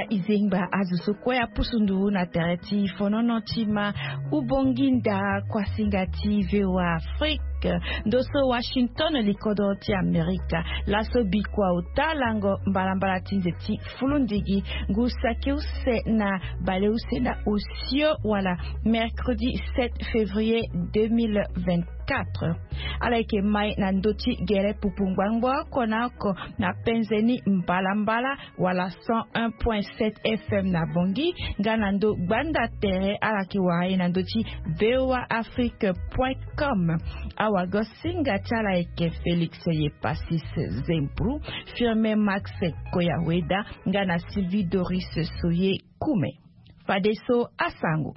izengba azusokwea pusundu na tereti fonono tima ubonginda kwa singati vewa Afrika ndoso Washington likodo ti Amerika laso bikwa utalango mbalambala tinzeti fulundigi ngusake use na bale use na osio wala mercredi 7 février 2024 alaike mai na ndoti gere pupungwangwa konako na penzeni mbalambala wala 101.7 FM na bongi ganando gbanda tere alaki wae na ndoti voaafrique.com awago singa chala eke Felix Yepasis Zempru firme Max Koyaweda ngana Sylvie Doris Soye Kume Fadeso Asango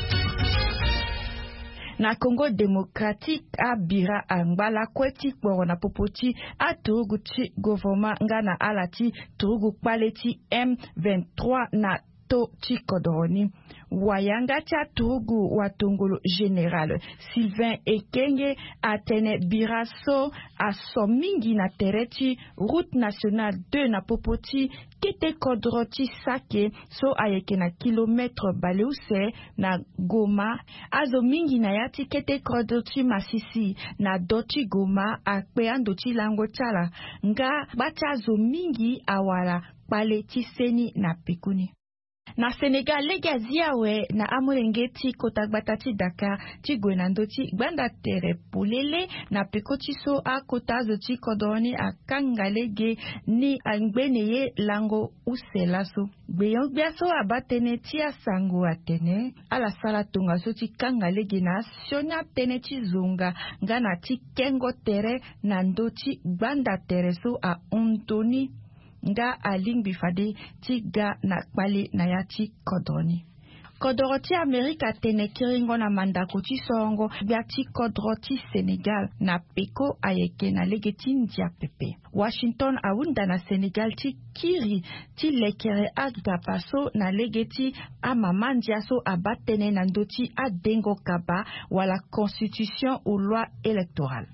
na Congo démocratique abira angbala kweti kwa na popoti aturugu chi government ngana alati turugu paleti M23 na to chikodoni wayanga cha turugu watongolo général Sylvain Ekenge atene biraso asomingi na tereti route nationale 2 na popoti kete kodroti sake so ayeke na kilometre baleuse na Goma azo mingi na yati kete kodroti Masisi na doti Goma akpe andoti lango chala nga bacha zo mingi awala pale tiseni na pikuni. Na Senegal legaziawe na amulengeti kotakbatati Dakar ti gwenandoti gbanda tere pulele na pekoti so a kotazo ti kodoni a kangalege ni angbeneye lango uselaso gbeyon biaso abatene ti asango atene ala sala tonga so ti kangalege na sionya tene ti zonga ngana ti kengo tere na ndoti gbanda tere so a ontoni nga aling bifade ti ga na kpale na ya ti kodroni. Kodro ti Amerika tene kiringo na mandako ti songo bia ti kodro ti Senegal na peko ayeke na legeti ndia pepe. Washington awunda na Senegal ti kiri ti lekere agda paso na legeti amama ndia so abatene na ndoti adengo kaba wala constitution ou loi électorale.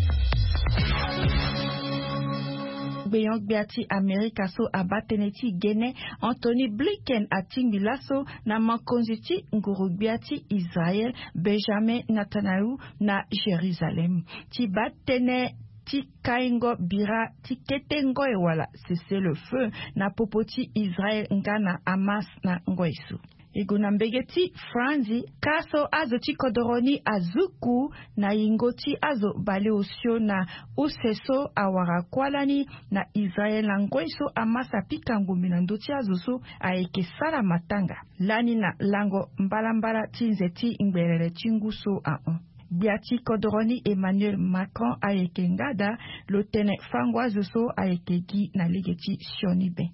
Beyong biati Amerika so abateneti gene Anthony Blinken atingi laso na makonziti nguru biati Israel Benjamin Netanyahu na Jerusalem ti batene ti kaingo bira ti ketengo e wala cessez le feu na popoti Israel ngana Hamas na ngoisu. Iguna mbegeti Franzi kaso azo ti kodoroni azuku na ingoti azo bale osio na useso awara kwalani na Israel na ngoiso amasa pika ngumi na ndoti azo so aeke sala matanga lani na lango mbalambala tinzeti ngberere tinguso a on. Biati kodoroni Emmanuel Macron aeke ngada lotene fangwa zo aeke gi na ligeti sionibe.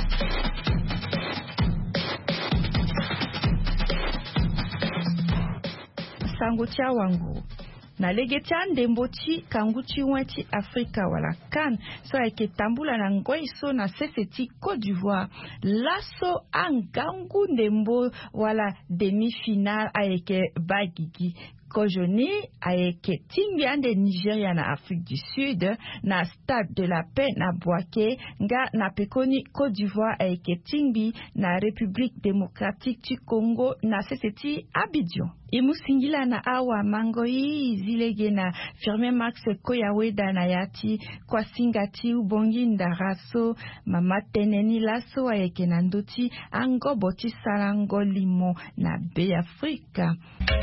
Sangotia wangu na legeti ndemboti kanguti weti Afrika wala kan so ayeke tambula na ngoiso na seseti Côte d'Ivoire laso angangu ndembo wala demi-finale ayeke bagigi Kojoni ayeke timbi ande Nigeria na Afrique du Sud na Stade de la Paix na Bouaké nga na pekoni Côte d'Ivoire ayeke timbi na République démocratique du Congo na seseti Abidjan. Imusingila na awa mangoi zilege na firme Max Koyaweda na yati kwa singati ubongi ndaraso mama teneni laso ayeke na ndoti ango boti salango limo na be Afrika.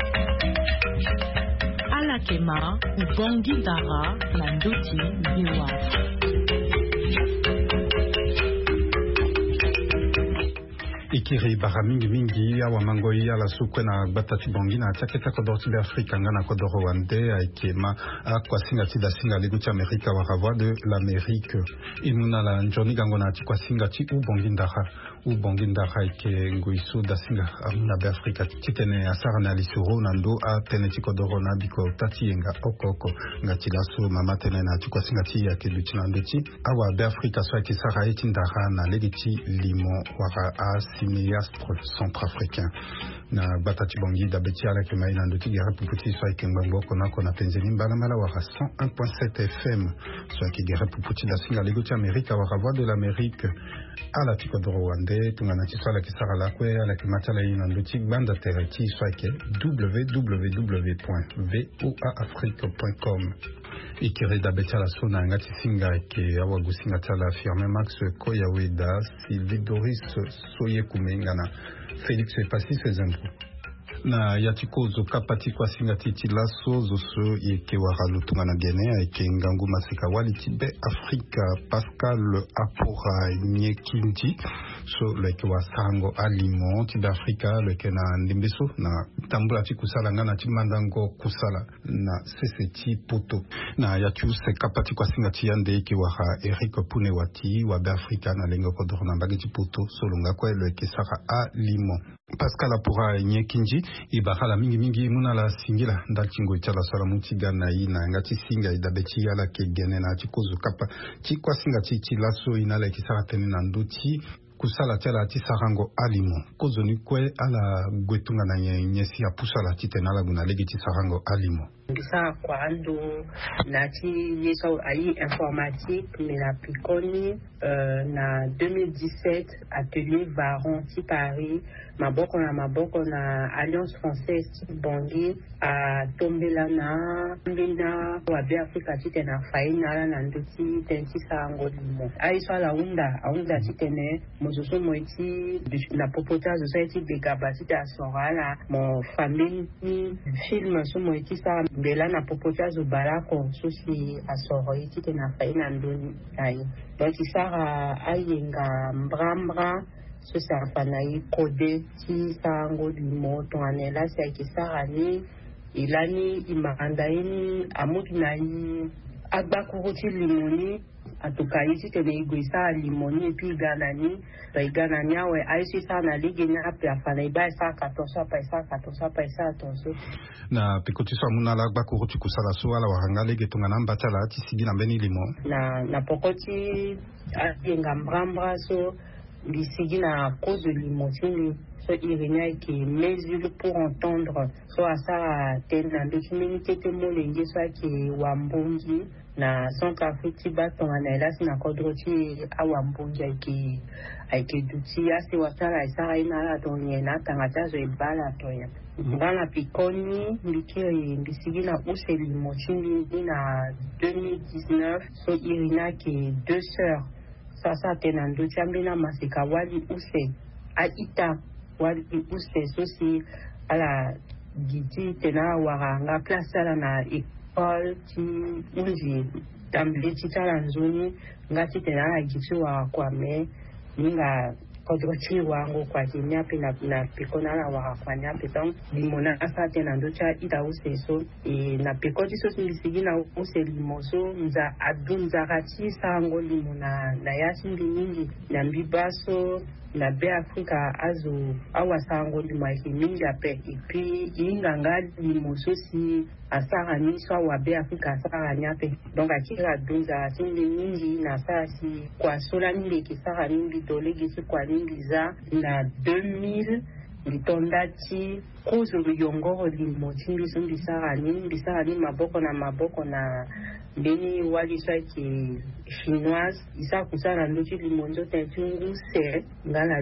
Alakema ubongi dara na ndoti biwa. Ikiri baramingi mingi awa mangoi ala sukwe na batati bongi na taketa kodorti be Afrika ngana kodoro wande aikema akwa singa tida singa leguti Amerika waravoi de l'Amérique inuna la njoni gango na tikwa singa ti ubongi ndara ike nguisu da singa amuna be Afrika titene asara na lisuro na ndo a tene ti kodoro na biko tati yenga okoko nga tilaso mama tene na tikwa singa ti yake luti na ndoti awa be Afrika so ake sara eti ndara na legiti limo wara a cinéaste centrafricain na batati bongi da beti ala kema ina ndoti gera puputi so ake ngbango kona penzeni mbalamala wara 101.7 FM so ake gera puputi da singa leguti Amerika wara voix de l'Amérique à la Tikodoro Rwanda Rwanda tungana chiswala kisara lakwe ala kimatala ina nduchi banda tereti swake www.voaafrique.com ikiri da betala sona ngati singa ke awagusinga tala firme Max Koyaweda Sylvie Doris Soye Kumengana Félix Passis Zembo na yatikozo kapati kwa singati tilaso zoso yeke waralutunga na Guinea eke ngangu masika wali tibe Afrika Pascal Apora Nyekinji so leke wa sango alimo tibe Afrika leke na ndimbeso na tambula tikusala ngana timandango kusala na seseti poto na yatu se kapati kwa singati yande eke wara Eric Punewati wa be Afrika na lengo kodorona mbagiti poto solunga kwa leke sara alimo Pascal Apora Nyekinji ibakala mingi muna la singila ndalchingo ichala sala mutiga na ina ngati singa idabechi yala ke gene na chikozo kapa chikwa singa chichi laso inala kisara tene na nduti kusala tela ati sarango alimo kozo ni kwe ala gwetunga na nyesi ya pusala titenala guna legiti sarango alimo Bisa kwa ando nati yeso ayi informatique mena pikoni na 2017 atelier Varon ti Paris maboko na Alliance Française Bangui a tombela na mbina wa be Afrika tite na faina na nduti tenti sango limo ayi swala unda titene mozoso moiti la popota society de gabati da sorala mon famille film so moiti sa bela na popota zo balako so si asoro tite na faina ndoni ayi donc isara ayenga mbrambra so sa fanayi kode ti sango limo tonganela sa kisara ni ilani imandaini amutu na yi agbakuru ti limoni atukayi ti tene igwisa limoni epi ganani awe aisi sa na ligi ni api afana iba isa katonso na pikoti so amuna la agbakuru ti kusala so ala waranga lege tongana mbatala ti sigi na mbeni limo na pokoti ayenga mbrambra so bisigi na cause de limotini so irina qui mesure pour entendre so asa tena ndokimini tete molenge so ki wambongi na Centrafrique batonga na elasi na kodroti awambongi aiki duti ase watala isara ina la tonye na tangata zo ibala toya ngana pikoni mbikiri mbisigi na use limotini na 2019 so irina qui deux sœurs sasa tena ndo chambina masika wali use aita wali use sosi ala giti tena waranga place ala na école ti unji tambili tala nzoni ngati tena ala giti wa kwa me ninga kodrochi wango kwa kinyapi na pikona la wa kwa nyapi donc limona asa tena ndo cha ita use so na pikoti so simbisigi na use limoso nza adunza rati sango limona na yasi mingi na mbibaso na be Afrika azo awa sango limaki mingi ape ipi inganga limoso si asara ni so wa be Afrika asara nyape donc akira dunza sindi mingi na sasi kwa sola mingi kisara mingi dolegi si kwa za na 2000 litondati kuzo yongoro limotindi so bisara ni maboko na beni wali ki chinoise isa kusana ndochi limonzo tentungu se ngala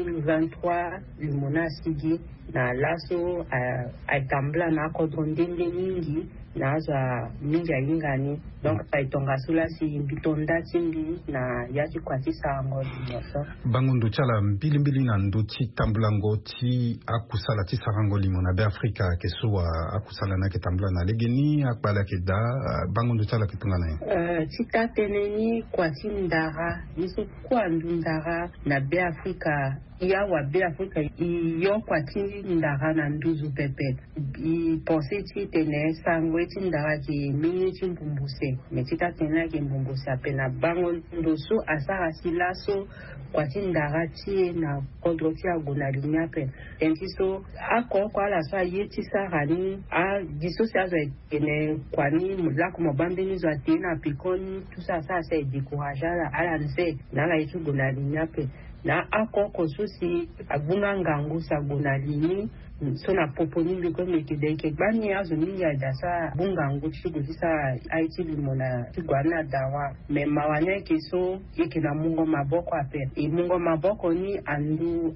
2023 limona sigi na laso aitambla na kodrondende mingi na aza mingi ayingani donc aitonga sula si bitonda timbi na yati kwati sango limoso bangundu chala mbili na nduti tamblango ti akusala ti sarango limona be Afrika kesuwa akusala na ketambla na legeni akbala keda bangundu chala kitunga na tita teneni kwati ndara niso kwa ndara na be Afrika iya wa be Afrika iyo kwati ndara na nduzu pepe I pense ti tene sango ti ndara ki mini ti mbumbuse me tita tene ki mbumbuse apena bango ndoso asara silaso kwati ndara ti na kodroti agona linyape entiso ako kwa la so yeti sarani a disosi azo ene kwani mulako mobambe ni zo atena pikoni tout ça ça c'est décourageant ala nse na la itu gona linyape na akoko susi agunga ngangu sabuna lini so na poponi biko mekideke bani azo mingi adasa bungangu chigusisa aiti limona tigwana dawa me mawane keso yekina mungo maboko ape mungo maboko ni andu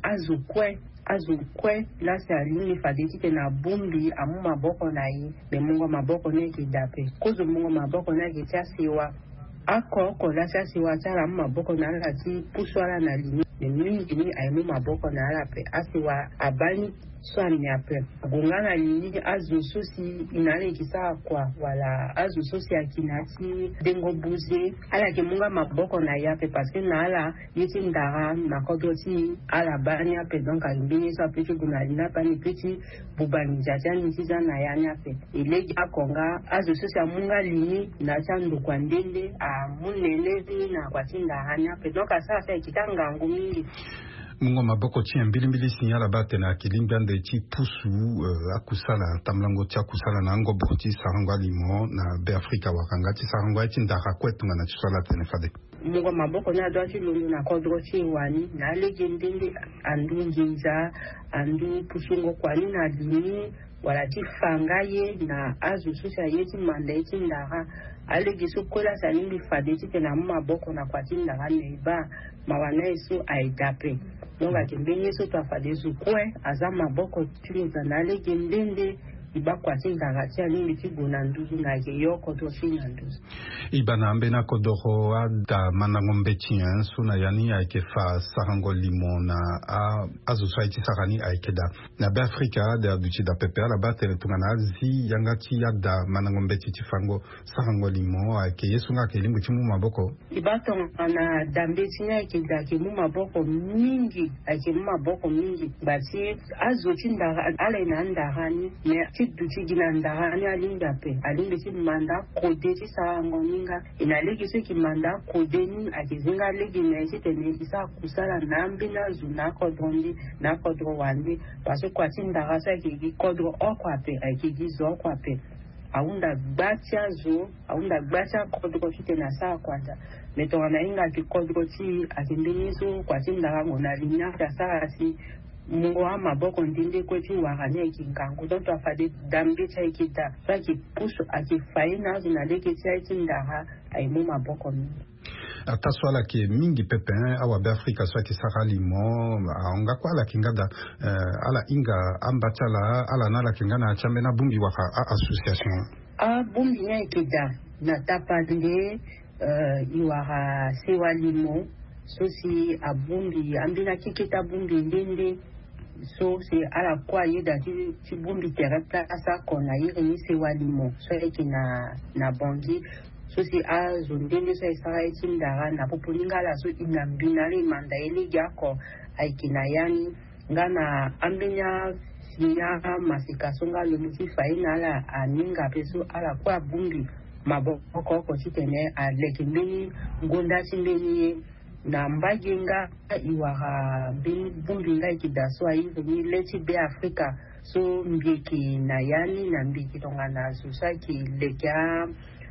azukwe lasi alini fadeti ke na bumbi amu maboko na yi me mungo maboko ne kidape kuzu mungo maboko na kitia siwa akoko lasi siwa tala amu maboko na lati puswala na lini me mingi ni aimu maboko na alape asiwa abani swani ape gungana lini azu sosi inale kisa kwa wala azu sosi akinati dengo buze ala ke munga maboko na yape paske na ala yiti ndara na kodoti ala bani ape donc alimbini sa peti gunalina pani peti bubani jajani siza na yani ape ilegi akonga azu sosi amunga lini na chandu kwa ndende amunelevi na kwa tinda hani ape donc asa kitanga ngumi mungo maboko tia mbili sinyala bate na kilimbande ti pusu akusala tamlango tia kusala na ngo boti sarangwa limo na be Afrika wakanga ti sarangwa ti ndaka kwetunga na tsala tene fade mungo maboko na do ti lundu na kodro ti wani na legendende andu njinza andu pusungo kwani na dini wala ti fangaye na azu susa yeti manda ti ndaka alegi so kola salimbi fade ti na maboko na kwati ndaka neba mawana isu aidape donc akimbenye so twafade zukwe aza maboko tuliza na lege ndende ibakwati ndakati alindi tiguna nduzu na yoko to finya nduzu ibana mbena kodoro ada manangombe tien suna yani aikefa sarango limona a society sarani aikeda na be Afrika da duchi da pepe ala batele tungana zi yangati ada manangombe tifango sarango limo aike yesunga ke limbu timu maboko ibato na dambe tinya aikeda ke mu maboko mingi aike mu maboko mingi bati azoti ndara ala ina ndarani ne duchi gina ndahani alinda pe alinda si manda kode si sarango ninga inalegi si ki manda kode ni akizinga legi na isi tene isa kusala nambi na zuna kodrondi na kodro wandi paso kwa si ndaga sa ki kodro okwa pe aki zo okwa pe aunda gbacha kodro si tena sa kwata meto wana inga ki kodro si akindinizo kwa si ndaga ngona linya ya sa si mungo wa maboko ndinde kweti wahane kingango donc afade dambe cha ikita saki puso akifaina zinaleke cha itindaha aimu maboko mi ataswala ke mingi pepe awa be Afrika swaki sara limo aonga kwa la kingada ala inga ambatala ala nala kingana chambe na bumbi waka association bumbi nya ikida na tapande iwara sewa limo sosi abumbi ambina kikita bumbi ndende so c'est à la quoi yeda ti bumbi terata asa kona yiri ni sewa limo so eki na bongi so c'est a zondende so isara eti ndara na popolinga la so inambina le manda ele yako aiki na yani ngana ambenya sinya masikaso nga lumuti faina la aninga peso ala kwa bumbi maboko ko chitene a lekimini ngonda chimbeni na mbagenga iwara bumbinga ikidaswa hivi ni leti be Afrika so mbiki na yani na mbiki tonga na susaki leka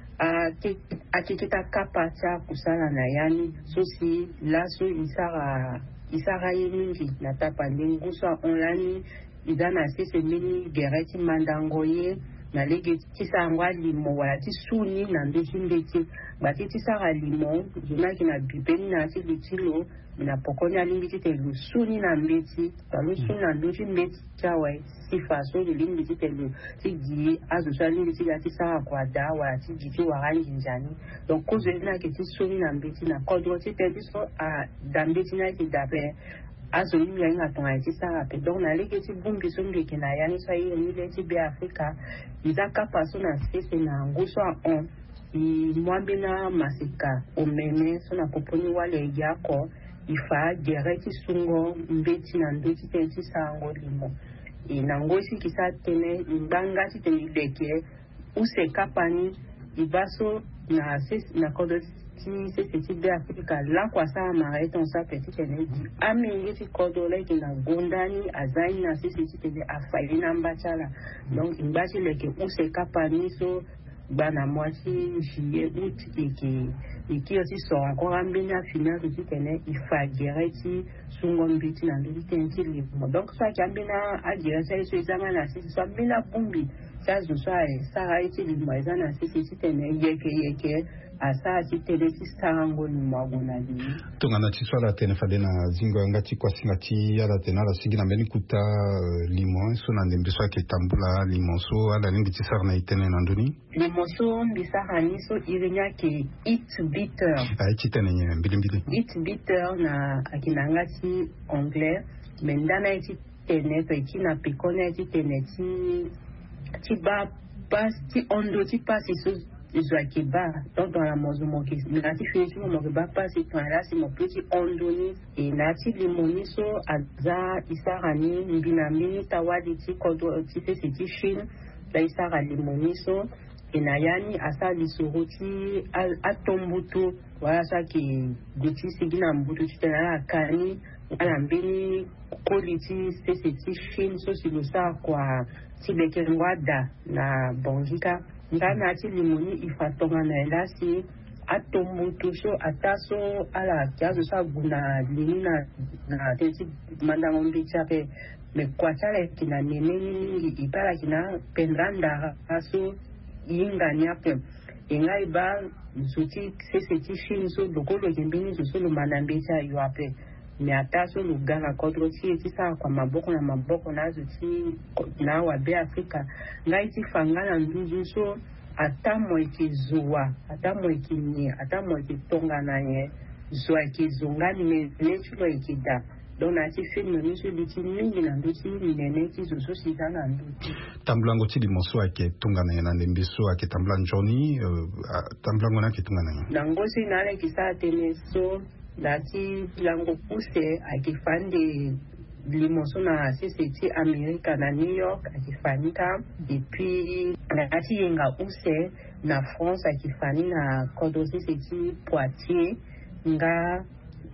akikita kapata kusala na yani so si laso isara yemingi na tapande nguswa online idana sese mini gereti mandangoye na lege tisangwa limo wala tisuni na ndeji mbeki bati tisara limo junaki na bipeni na ati litilo na pokonya limbiti te lusuni na mbeti lusuni na ndeji mbeti chawe sifa so limbiti te lu tigi azusha limbiti ya tisara kwa dawa tigi warangi njani donc kozo na ke tisuni na mbeti na kodro tite biso a dambeti na ki dape azo yimi ya inga tonga iti sara pe donc na leke ti bumbi so mbeki na yani so yi yile ti be Afrika iza kapa so na sese na nguso a on mwambi na masika omeme so na poponi wale yako ifa gereti sungo mbeti na ndoti tenti sango limo na ngosi kisa tene mbanga ti tene leke use kapani ibaso na sese na kodoti c'est be Afrika la kwa sa marete on sa petit tene amingi ti kodole ki na gondani azai na sisi tene afaina mbachala donc imbachi leke use kapani so bana moitié juillet août et qui aussi sont encore en bien finale de tout tenait il faut gérer ti sungombi ti na ndi tenki libre donc ça qui a bien à gérer ça sur examen c'est soit bien bombi ça je sois ça a été le moyen na c'est tenait yeke à ça ti tele ti sango ni magona ni tongana ti swala tene fadena zingo ngati kwa singati ala tena la sigina mbeni kuta limon so na ndembe so ke tambula limon so ala ningi ti sarna itene na nduni limon so mbisarani so irinya ke it bitter ti tene mbili it bitter na akinanga ti anglais mendana ti tene pe ti na pikona ti tene ti ba pas ti ondo ti pas so Joaquiba, donc dans la maison, mon fils, nati fini mon ba pas c'est toi là c'est mon petit ondoni et nati limoni so aza isarani mbinami tawadi ti kodo ti se ti Chine la isara limoni so et nayani asa lisoro ti atombuto voilà ça qui guti sigina mbuto ti tena kani ala mbini koliti se ti Chine so si lo sa kwa ti bekerwada na bongika ngana ti limoni ifatonga na elasi atombutu so ataso ala kiazo sa guna limina na teti mandango mbicha pe me kwachale kina nene ipala kina pendranda aso ingani ape ingai ba zuti seseti shin so dokolo kimbini so lo manambicha yo ape me ataso lugana kodro ti sa kwa maboko na zuti na wa be Afrika ngai ti fangana nduzu so atamo ikizuwa atamo ikini atamo ikitonga na ye zwa ikizungani mechulo ikida dona ti film niso biti mingi na nduti nene ti so sitana nduti tamblango ti limonso ake tunga na ye na ndembiso ake tambla njoni tamblango na ke tunga na ye nangosi na le kisa tene so dati lango puse akifande limonso na CCT America na New York akifanyika et puis nati yenga use na France akifani na kodo CCT Poitiers nga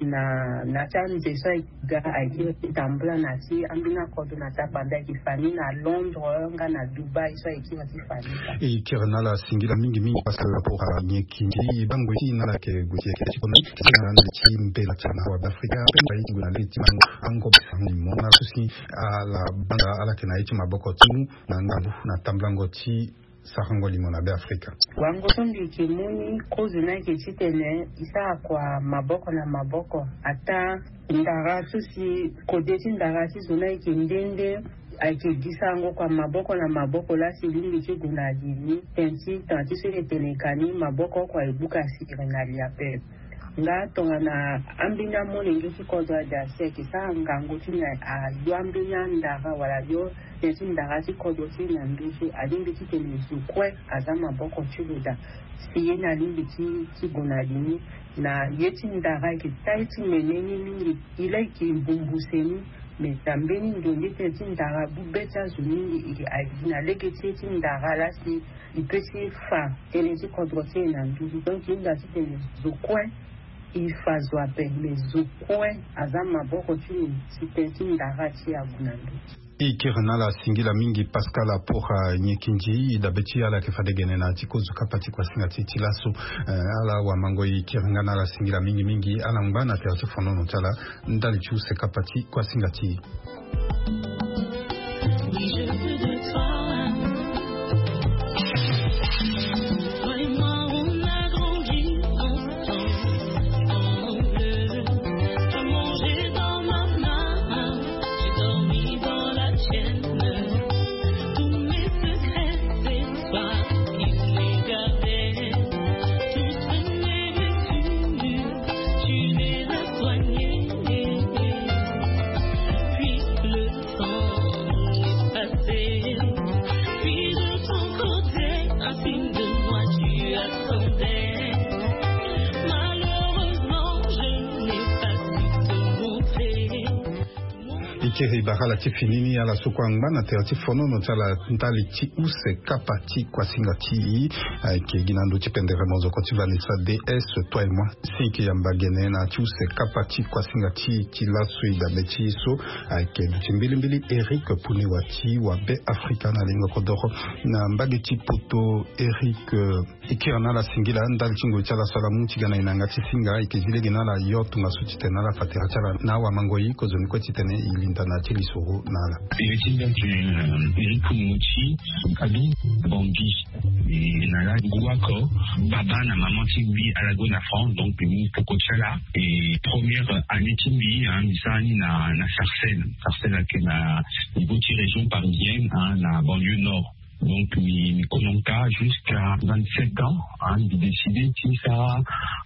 na chanze so ga akitambula nati ambina kodo na tabanda akifani na Londres nga na Dubai so akifani et kirna la singila mingi parce que pour nyekindi bango ti na la ke gutie ke ti na ti mbela tana wa Afrika pe yi nguna le ti ango sangi mona susi ala banga ala ke na iti maboko tu na ngambu na tamblango ti sahango limona be Afrika wango sondi kimuni kozi na ke titene isa kwa maboko na maboko ata ndara susi kodeti ndara si zona ikindende akigisango kwa maboko na maboko la silingi chiguna dini tensi tanti sele telekani maboko kwa ibuka sirengali ya pe nga tonga na ambina molingi chikodo da seki sa ngango tina a yo ambina ndara wala yo tensi ndara chikodo tina mbishi alimbi chitenisu kwe azama boko chiluda siye na limbi chiguna dini na yeti ndara kitaiti meneni mingi ila ikibumbuseni metambeni ndondi teti ndara bubeta zuningi na legeti teti ndara lasi ipesi fa tenezi kodrote na nduzi donc inda titi zukwe ifazwa pe me zukwe azama boko titi ndara ti abunandu ikirna la singila mingi Pascal pour nyekinji dabeti ala ke fadegene na tikozu kapati kwa singati tilaso ala wa mango ikirna la singila mingi ala mbana te fono no tala ndali chu se kapati kwa singati ikiri barala tifinini ala sukwangba na terati fono no tala ntali ti use kapati kwa singati ke ginando tipendere mozo kotivanisa DS toi et moi sinki yambagene na ti use kapati kwa singati ti lasui da beti so ke timbilimbili Eric Punewati wa be Africa na lingo kodoro na mbageti poto Eric ikirana la singila ndal tingo tala salamu tigana inangati singa ikizile gina la yotu ngasuti tena la fatera tala na wa mangoyi kozoni kwetitene ilintana tilisoro nala Eric Punewati abi Bangui et nala guako baba na maman timbi à la Gona France donc pour Chala et première année timbi misani na Sarcelles à na Bouti région parisienne na banlieue nord. Donc, mi kononka jusqu'à 27 ans, de décider si ça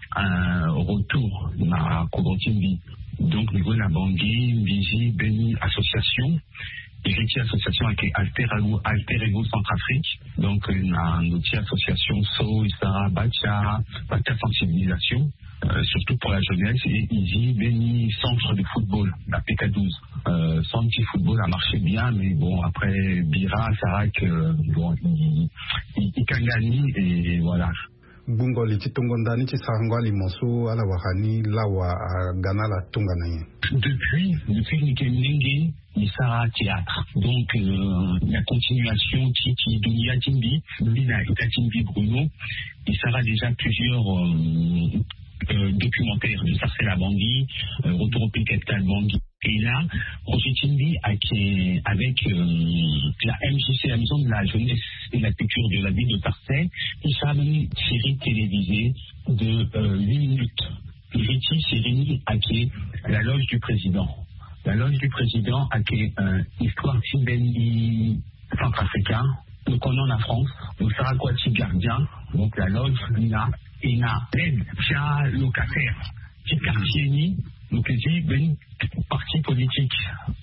retour na Kodotimbi. Donc, niveau la Bangui, Biji, Beni, association, héritier association avec Alter Ego Centrafrique. Donc, na notre association So, Isara, Batia sensibilisation. Surtout pour la jeunesse, et Easy, Beni, centre de football, la PK12. Centre de football a marché bien, mais bon, après Bira, Sarak, bon, il Kangani, et voilà. Bungo li titongondani ti sarangwa li moso ala wahani lawa gana la tonganaye. Depuis Nikemnenge, il sera théâtre. Donc, la continuation Titi Dunia Timbi, Lina et Timbi Bruno, il sera déjà plusieurs documentaires de Sarcelles à Bangui, Retour au Pays Capital Bangui. Et là, Roger Timbi avec la MJC, la Maison de la Jeunesse et la Culture de la ville de Sarcelles, il sera une série télévisée de 8 minutes. Riti Sérénie Aké, la loge du président. La loge du président Aké, histoire Tibeni centrafricain. Donc on en a France, donc Sarakwati gardien, donc la loge Lina, Ena, l'aide, Tia locataire, petit quartier ni, donc ben parti politique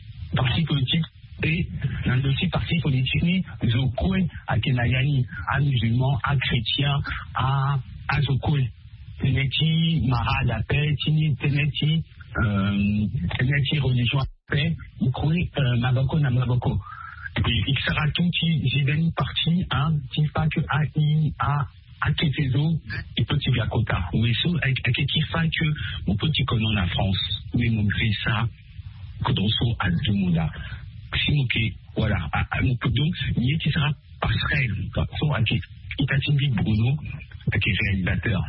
et dans le petit parti politique ni, Zokwe, à Kenayani, à musulman, à chrétien, à Zokwe. Teneti, Mara d'appel, Teneti, religion à paix, Ukwe, Maboko na Maboko. Et il sera tout qui viennent parti, qui fait que à Ketezo et petit Gakota. Oui, ça, avec qui fait que mon petit connaît la France, mais mon gris ça, Kodroso à tout le monde. Si mon voilà, donc, il qui sera passerelle, so, avec Itatimbi Bruno, avec réalisateur.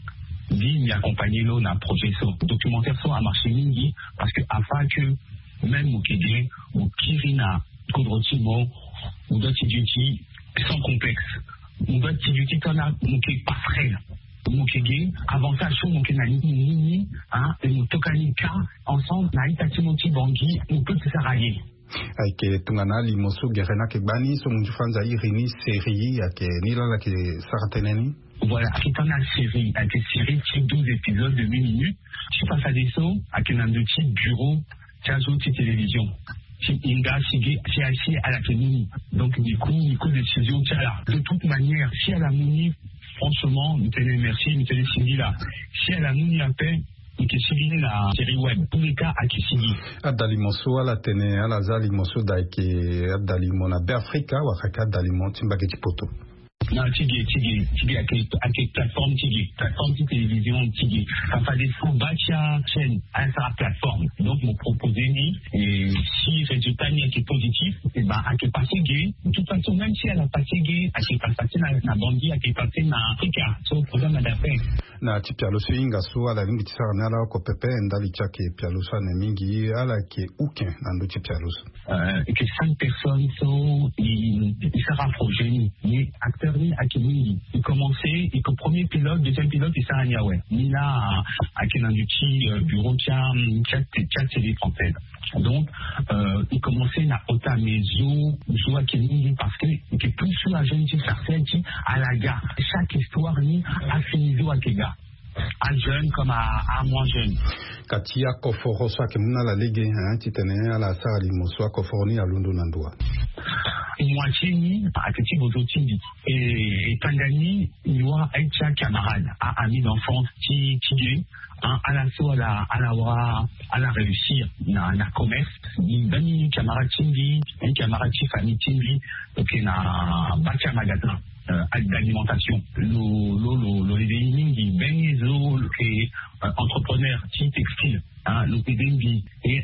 Dit, il accompagné là, on a un projet, so, documentaire, so, a marché mini, parce que, afin que, même au Kégué, au Kirina, Kodrotimo, ou d'autres duty, sans complexe. Ou d'autres duty, qu'on a, mon passerelle. Mon Kégué, avantage, so, mon Kénali, Nini, et mon Tokanika, ensemble, na Itatimoti Bangui, on peut se s'arrailler. Aike tungana limoso gerena ke bani so munju fanza irini série ake nila la ke sarateneni. Voilà, c'est une série, avec une série de 12 épisodes de 8 minutes. Je passe à des sauts, avec un petit bureau, Tiazo, télévision. Si Inga, Sigui, si à la Kémini. Donc, du coup, décision, là. De toute manière, si à la Mouni, franchement, nous tenons merci, nous tenons Sigui là. Si à la Mouni appelle, nous tenons la série web. Tous les cas, à Sigui. Adalimoso, à la Tene, à la Zalimoso, d'Aike, Adalimona, Béafrika, ou à Adalimon, Timbageti Poto. Non, Tigé, à quelle plateforme de télévision, Tigé. Ça fait des fonds, Batia, chaîne, à sa plateforme. Donc, mon proposé, et si le résultat est positif, et ben, à quel passé gay, de toute façon, même si elle a passé gay, à quel passé na Bangui, à quel passé na Africa, c'est au programme d'affaires. Na ti pialoso ingaso ala lingi tisara nala ko pepe ndali chake pialoso na mingi ala ke uken nando ti pialoso. Que 5 personnes sont, ils se rapprochent, mais acteurs ni à Kini, ils commençaient, et que premier pilote, deuxième pilote, ils s'arrêtent à ouais. Ni là, à Kenanduchi, bureau, chat télé française. Donc, ils commençaient à Ota Mezo, à Kini, parce que, c'est plus sur la jeune fille Sarcelles, à la gare. Chaque histoire, ni à Finizo, à Kega. À jeune comme à moins jeune. Katia Koforo, soit que muna la ligue, titane à la salle, soit Koforni à London Nandoa. Moitié ni à petit Bozotindi. Et Tangani, il y a un camarade, un ami d'enfance qui est à la fois à la réussir dans le commerce, un camarade Timbi, un camarade famille Timbi, donc il y a un magasin d'alimentation. Le déliming qui baigne les entrepreneurs qui textile. Le PDB et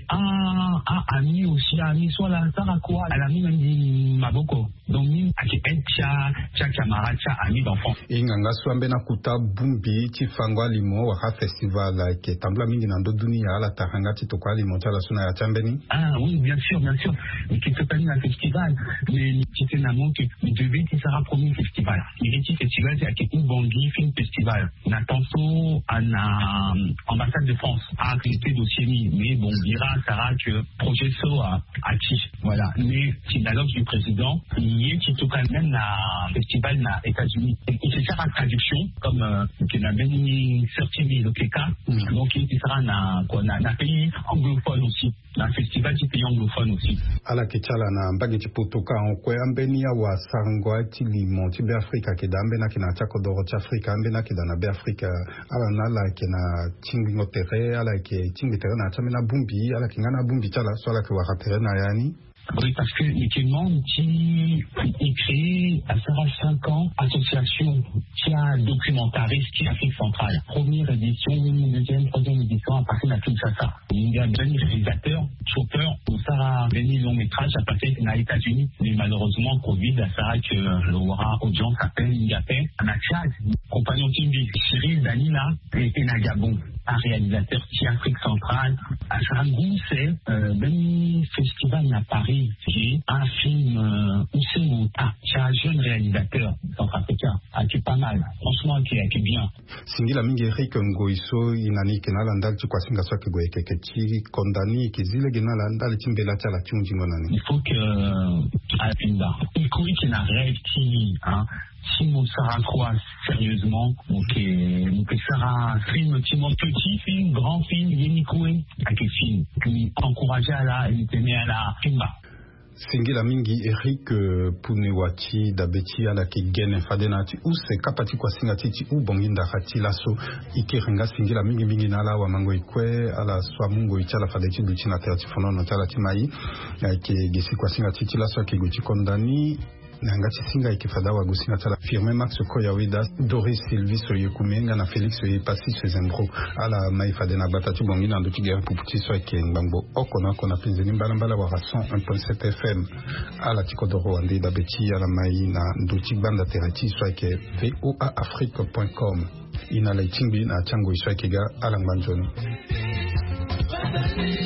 ami aussi ami soit la Sarakoa à la mine Maboko donc mine à qui est tia camarade tia ami d'enfant inganga swambe na kuta bumbi tifangwa limo wa festival qui tambla mingi na dunia la tahanga titokwa limo tala suna ya chambeni. Oui, bien sûr mais qui se passe un festival mais qui était un mot qui devait qui sera premier festival il festival c'est à qui Bangui film festival na tanto à ambassade de France à dossier mais bon dira Sarah que projet so à qui voilà mais c'est dialogue du président il est qui tout quand même na festival na États-Unis et c'est ça la traduction comme que na ben certifié le cas donc il sera na pays anglophone aussi na festival du pays anglophone aussi ala kichala na mbagi chiputuka onkwe ambeni ya wa sangwa tilimo tibe Afrika kedambe na kina chako doro cha Afrika ambena kidana be Afrika ala nala kina chingingo tere ala ke chingitere na chamena bumbi ala kingana bumbi chala swala ke wakatere na yani. Oui, parce que l'équipement qui est créé à 5 ans, association qui a documentariste qui est Afrique centrale. Première édition, deuxième, troisième édition à partir de Kinshasa. Il y a des réalisateurs, chauffeurs, où ça a venu long métrage à partir des États-Unis. Mais malheureusement, Covid, ça a que le Wara audience s'appelle Ngapé, en Tchad, compagnon Timbi, Cyril, Danila et Nagabon. Un réalisateur qui est Afrique centrale. À Sarangou, c'est un festival à Paris. C'est un film où c'est un jeune réalisateur centrafricain qui est pas mal. Franchement, qui est bien. Singila mingi Eric Ngoiso inani kenala ndali kwa singa swake goye kekechi kondani kizile genala ndali timbela chala chunji ngonani. Il faut que à Pinda, il couille qu'il arrête qui si on sera quoi sérieusement donc sera un film petit film grand film Yenikoué avec un film qui encourageait à la Pimba. Singila mingi Eric Punewati dabeti ala kigene fadenati use kapati kwa singati u bonginda khati laso ikirenga singila mingi nala wa mango ikwe ala swa mungo ichala fadeti dutina terati fono no tala timai ke gesi kwa singati laso kiguti kondani nangati singa ikifada wa gusinga tala firme Max Koyawida Doris Sylvie Soyekumenga na Felix Oyepasi Sezembro ala maifade na batatu bongina ndo tigere puputi so ke ngbango okona kona pinzeni mbala wa rason 1.7 FM ala tikodoro wande dabeti ala mai na ndo tigbanda terati so ke voaafrique.com ina la itingbi na chango iso ke ga ala ngbanjoni.